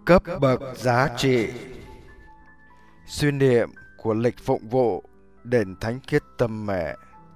Cấp bậc giá trị. Suy niệm của lịch phụng vụ đền Thánh Khiết Tâm Mẹ.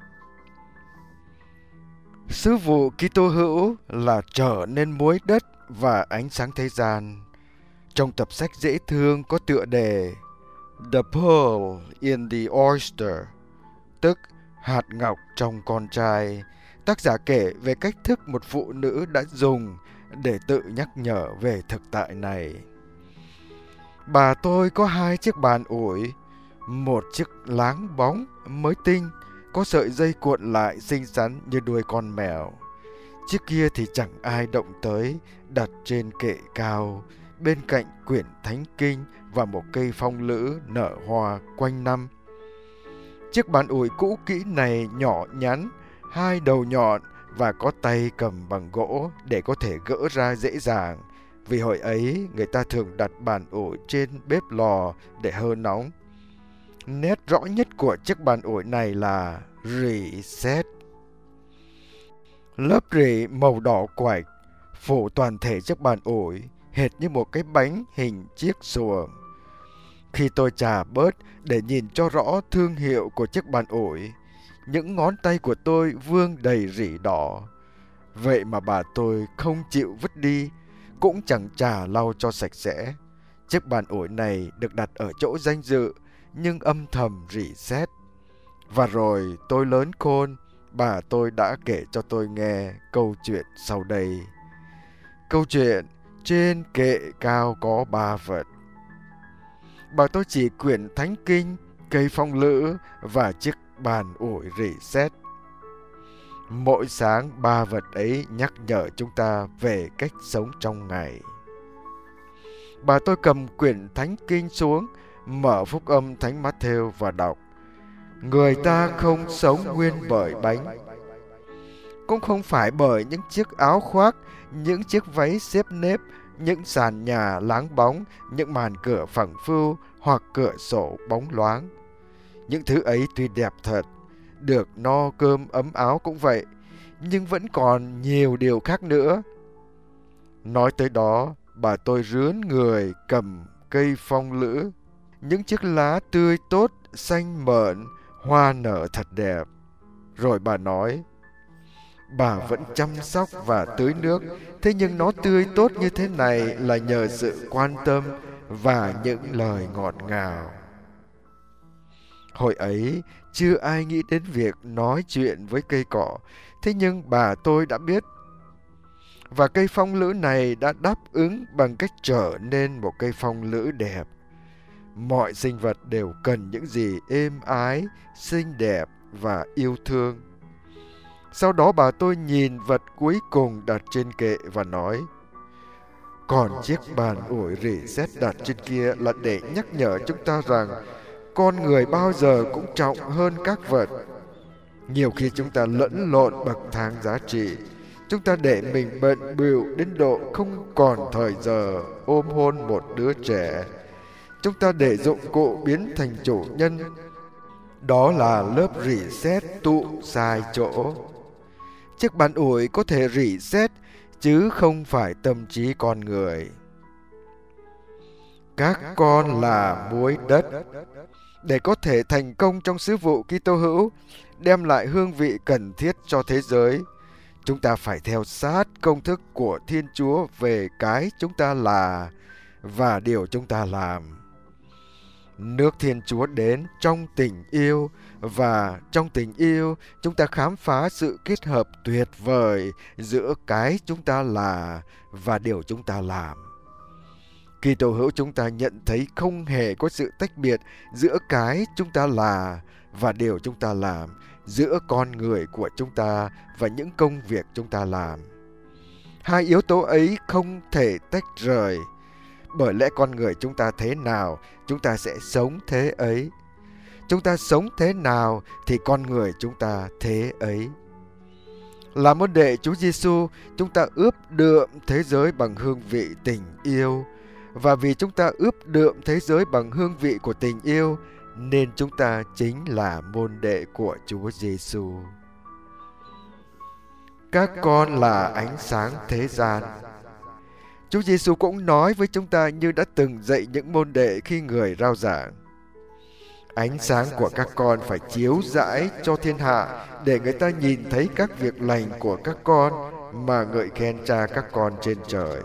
Sứ vụ Kitô hữu là trở nên muối đất và ánh sáng thế gian. Trong tập sách dễ thương có tựa đề The Pearl in the Oyster, tức hạt ngọc trong con trai, tác giả kể về cách thức một phụ nữ đã dùng để tự nhắc nhở về thực tại này. Bà tôi có 2 chiếc bàn ủi, một chiếc láng bóng mới tinh, có sợi dây cuộn lại xinh xắn như đuôi con mèo. Chiếc kia thì chẳng ai động tới, đặt trên kệ cao, bên cạnh quyển Thánh Kinh và một cây phong lữ nở hoa quanh năm. Chiếc bàn ủi cũ kỹ này nhỏ nhắn, 2 đầu nhọn và có tay cầm bằng gỗ để có thể gỡ ra dễ dàng, vì hồi ấy người ta thường đặt bàn ủi trên bếp lò để hơ nóng. Nét rõ nhất của chiếc bàn ủi này là rỉ sét. Lớp rỉ màu đỏ quạch phủ toàn thể chiếc bàn ủi, hệt như một cái bánh hình chiếc xuồng. Khi tôi chà bớt để nhìn cho rõ thương hiệu của chiếc bàn ủi, những ngón tay của tôi vương đầy rỉ đỏ. Vậy mà bà tôi không chịu vứt đi, cũng chẳng chà lau cho sạch sẽ. Chiếc bàn ủi này được đặt ở chỗ danh dự, nhưng âm thầm rỉ sét. Và rồi tôi lớn khôn, bà tôi đã kể cho tôi nghe câu chuyện sau đây. Câu chuyện trên kệ cao có 3 vật. Bà tôi chỉ quyển Thánh Kinh, cây phong lữ và chiếc bàn ủi rỉ sét. Mỗi sáng 3 vật ấy nhắc nhở chúng ta về cách sống trong ngày. Bà tôi cầm quyển Thánh Kinh xuống, mở phúc âm Thánh Mát-thêu và đọc: Người ta không sống nguyên bởi bánh, cũng không phải bởi những chiếc áo khoác, những chiếc váy xếp nếp, những sàn nhà láng bóng, những màn cửa phẳng phưu hoặc cửa sổ bóng loáng. Những thứ ấy tuy đẹp thật, được no cơm ấm áo cũng vậy, nhưng vẫn còn nhiều điều khác nữa. Nói tới đó, bà tôi rướn người cầm cây phong lữ, những chiếc lá tươi tốt, xanh mởn, hoa nở thật đẹp. Rồi bà nói, bà vẫn chăm sóc và tưới nước, thế nhưng nó tươi tốt như thế này là nhờ sự quan tâm và những lời ngọt ngào. Hồi ấy, chưa ai nghĩ đến việc nói chuyện với cây cỏ, thế nhưng bà tôi đã biết. Và cây phong lữ này đã đáp ứng bằng cách trở nên một cây phong lữ đẹp. Mọi sinh vật đều cần những gì êm ái, xinh đẹp và yêu thương. Sau đó bà tôi nhìn vật cuối cùng đặt trên kệ và nói, còn chiếc bàn ủi rỉ sét đặt trên kia là để nhắc nhở chúng ta rằng con người bao giờ cũng trọng hơn các vật. Nhiều khi chúng ta lẫn lộn bậc thang giá trị. Chúng ta để mình bận bịu đến độ không còn thời giờ ôm hôn một đứa trẻ. Chúng ta để dụng cụ biến thành chủ nhân. Đó là lớp rỉ sét tụ sai chỗ. Chiếc bàn ủi có thể rỉ sét, chứ không phải tâm trí con người. Các con là muối đất. Để có thể thành công trong sứ vụ Kitô hữu, đem lại hương vị cần thiết cho thế giới, chúng ta phải theo sát công thức của Thiên Chúa về cái chúng ta là và điều chúng ta làm. Nước Thiên Chúa đến trong tình yêu, và trong tình yêu chúng ta khám phá sự kết hợp tuyệt vời giữa cái chúng ta là và điều chúng ta làm. Kitô hữu chúng ta nhận thấy không hề có sự tách biệt giữa cái chúng ta là và điều chúng ta làm, giữa con người của chúng ta và những công việc chúng ta làm. 2 yếu tố ấy không thể tách rời. Bởi lẽ con người chúng ta thế nào, chúng ta sẽ sống thế ấy. Chúng ta sống thế nào thì con người chúng ta thế ấy. Là môn đệ Chúa Giêsu, chúng ta ướp đượm thế giới bằng hương vị tình yêu. Và vì chúng ta ướp đượm thế giới bằng hương vị của tình yêu, nên chúng ta chính là môn đệ của Chúa Giêsu. Các con là ánh sáng thế gian. Chúa Giêsu cũng nói với chúng ta như đã từng dạy những môn đệ khi Người rao giảng. Ánh sáng của các con phải chiếu rãi cho thiên hạ, để người ta nhìn thấy các việc lành của các con mà ngợi khen Cha các con trên trời.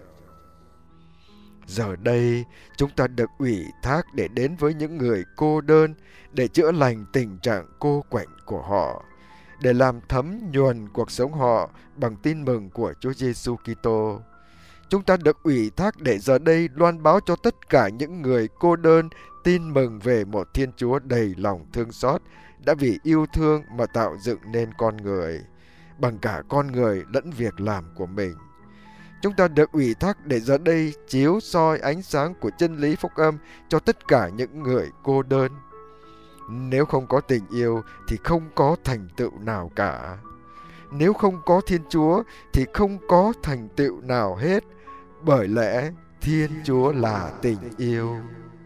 Giờ đây, chúng ta được ủy thác để đến với những người cô đơn, để chữa lành tình trạng cô quạnh của họ, để làm thấm nhuần cuộc sống họ bằng tin mừng của Chúa Giêsu Kitô. Chúng ta được ủy thác để giờ đây loan báo cho tất cả những người cô đơn tin mừng về một Thiên Chúa đầy lòng thương xót, đã vì yêu thương mà tạo dựng nên con người, bằng cả con người lẫn việc làm của mình. Chúng ta được ủy thác để giờ đây chiếu soi ánh sáng của chân lý phúc âm cho tất cả những người cô đơn. Nếu không có tình yêu thì không có thành tựu nào cả. Nếu không có Thiên Chúa thì không có thành tựu nào hết, bởi lẽ Thiên Chúa là tình yêu.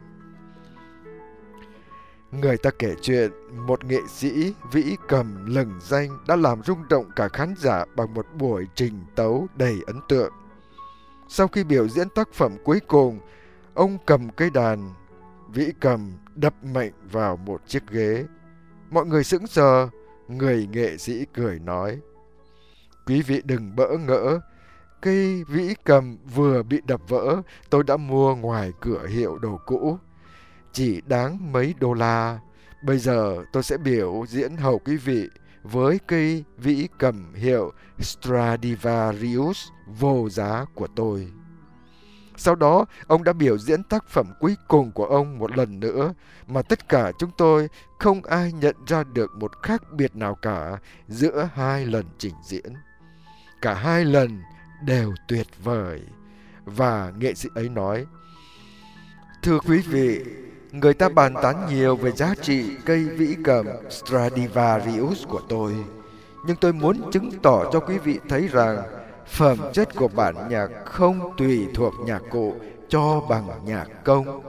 Người ta kể chuyện một nghệ sĩ vĩ cầm lừng danh đã làm rung động cả khán giả bằng một buổi trình tấu đầy ấn tượng. Sau khi biểu diễn tác phẩm cuối cùng, ông cầm cây đàn vĩ cầm đập mạnh vào một chiếc ghế. Mọi người sững sờ, người nghệ sĩ cười nói: "Quý vị đừng bỡ ngỡ, cây vĩ cầm vừa bị đập vỡ, tôi đã mua ngoài cửa hiệu đồ cũ, chỉ đáng mấy đô la. Bây giờ tôi sẽ biểu diễn hầu quý vị với cây vĩ cầm hiệu Stradivarius vô giá của tôi." Sau đó, ông đã biểu diễn tác phẩm cuối cùng của ông một lần nữa, mà tất cả chúng tôi không ai nhận ra được một khác biệt nào cả giữa hai lần trình diễn. Cả hai lần đều tuyệt vời. Và nghệ sĩ ấy nói: "Thưa quý vị, người ta bàn tán nhiều về giá trị cây vĩ cầm Stradivarius của tôi, nhưng tôi muốn chứng tỏ cho quý vị thấy rằng phẩm chất của bản nhạc không tùy thuộc nhạc cụ cho bằng nhạc công.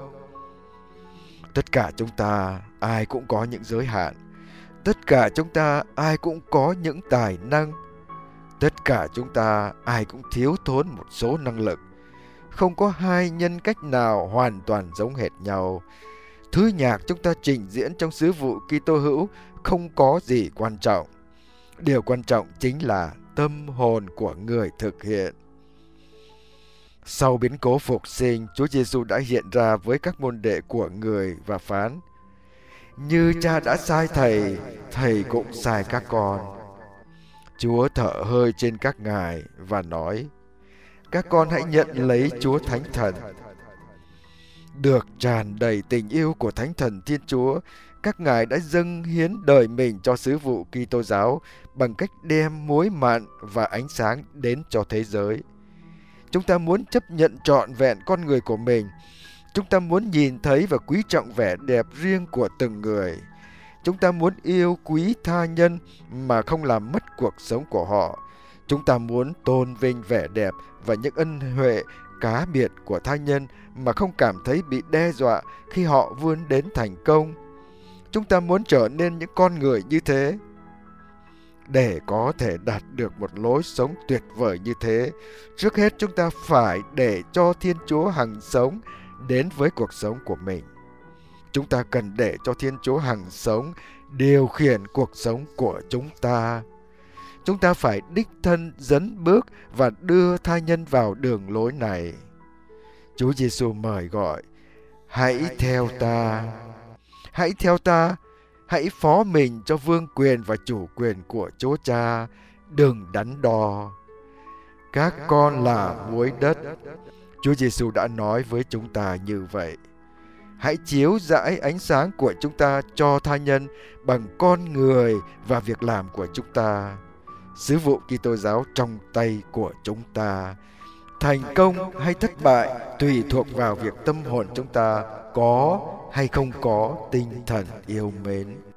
Tất cả chúng ta ai cũng có những giới hạn. Tất cả chúng ta ai cũng có những tài năng. Tất cả chúng ta ai cũng thiếu thốn một số năng lực. Không có hai nhân cách nào hoàn toàn giống hệt nhau. Thứ nhạc chúng ta trình diễn trong sứ vụ Kitô hữu không có gì quan trọng. Điều quan trọng chính là tâm hồn của người thực hiện." Sau biến cố phục sinh, Chúa Giêsu đã hiện ra với các môn đệ của Người và phán: "Như Cha đã sai Thầy, Thầy cũng sai các con." Chúa thở hơi trên các ngài và nói: "Các con hãy nhận lấy Chúa Thánh Thần." Được tràn đầy tình yêu của Thánh Thần Thiên Chúa, các ngài đã dâng hiến đời mình cho sứ vụ Kitô giáo bằng cách đem muối mặn và ánh sáng đến cho thế giới. Chúng ta muốn chấp nhận trọn vẹn con người của mình. Chúng ta muốn nhìn thấy và quý trọng vẻ đẹp riêng của từng người. Chúng ta muốn yêu quý tha nhân mà không làm mất cuộc sống của họ. Chúng ta muốn tôn vinh vẻ đẹp và những ân huệ cá biệt của tha nhân mà không cảm thấy bị đe dọa khi họ vươn đến thành công. Chúng ta muốn trở nên những con người như thế. Để có thể đạt được một lối sống tuyệt vời như thế, trước hết chúng ta phải để cho Thiên Chúa hằng sống đến với cuộc sống của mình. Chúng ta cần để cho Thiên Chúa hằng sống điều khiển cuộc sống của chúng ta. Chúng ta phải đích thân dẫn bước và đưa tha nhân vào đường lối này. Chúa Giêsu mời gọi: "Hãy theo ta." Hãy theo ta, hãy phó mình cho vương quyền và chủ quyền của Chúa Cha, đừng đắn đo. Các con là muối đất. Chúa Giêsu đã nói với chúng ta như vậy. Hãy chiếu rãi ánh sáng của chúng ta cho tha nhân bằng con người và việc làm của chúng ta. Sứ vụ Kitô giáo trong tay của chúng ta. Thành công hay thất bại tùy thuộc vào việc tâm hồn chúng ta có hay không có tinh thần yêu mến.